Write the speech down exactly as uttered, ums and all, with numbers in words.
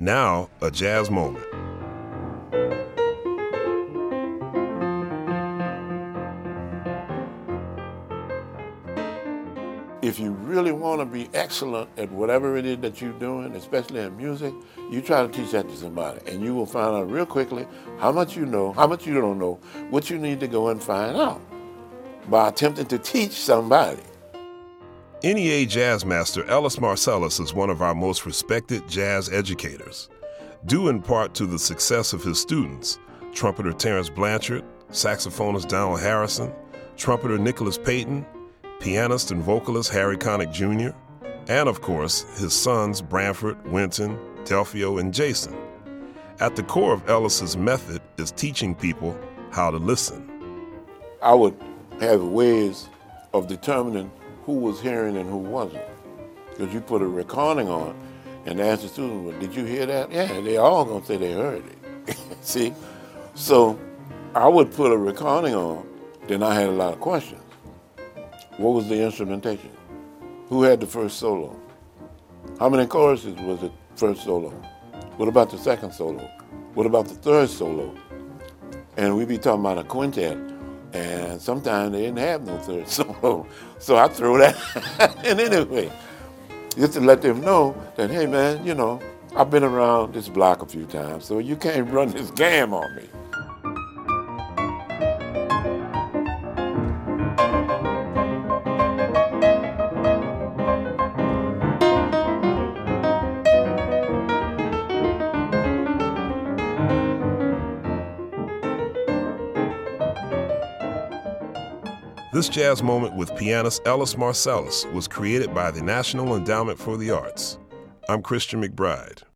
Now, a jazz moment. If you really want to be excellent at whatever it is that you're doing, especially in music, you try to teach that to somebody, and you will find out real quickly how much you know, how much you don't know, what you need to go and find out by attempting to teach somebody. N E A jazz master Ellis Marsalis is one of our most respected jazz educators, due in part to the success of his students, trumpeter Terrence Blanchard, saxophonist Donald Harrison, trumpeter Nicholas Payton, pianist and vocalist Harry Connick Junior, and of course, his sons Branford, Wynton, Delfio, and Jason. At the core of Ellis's method is teaching people how to listen. I would have ways of determining who was hearing and who wasn't. Because you put a recording on and ask the student, well, did you hear that? Yeah, they all gonna say they heard it. See? So I would put a recording on, then I had a lot of questions. What was the instrumentation? Who had the first solo? How many choruses was the first solo? What about the second solo? What about the third solo? And we'd be talking about a quintet, and sometimes they didn't have no third solo. So I throw that in anyway, just to let them know that, hey man, you know, I've been around this block a few times, so you can't run this game on me. This jazz moment with pianist Ellis Marsalis was created by the National Endowment for the Arts. I'm Christian McBride.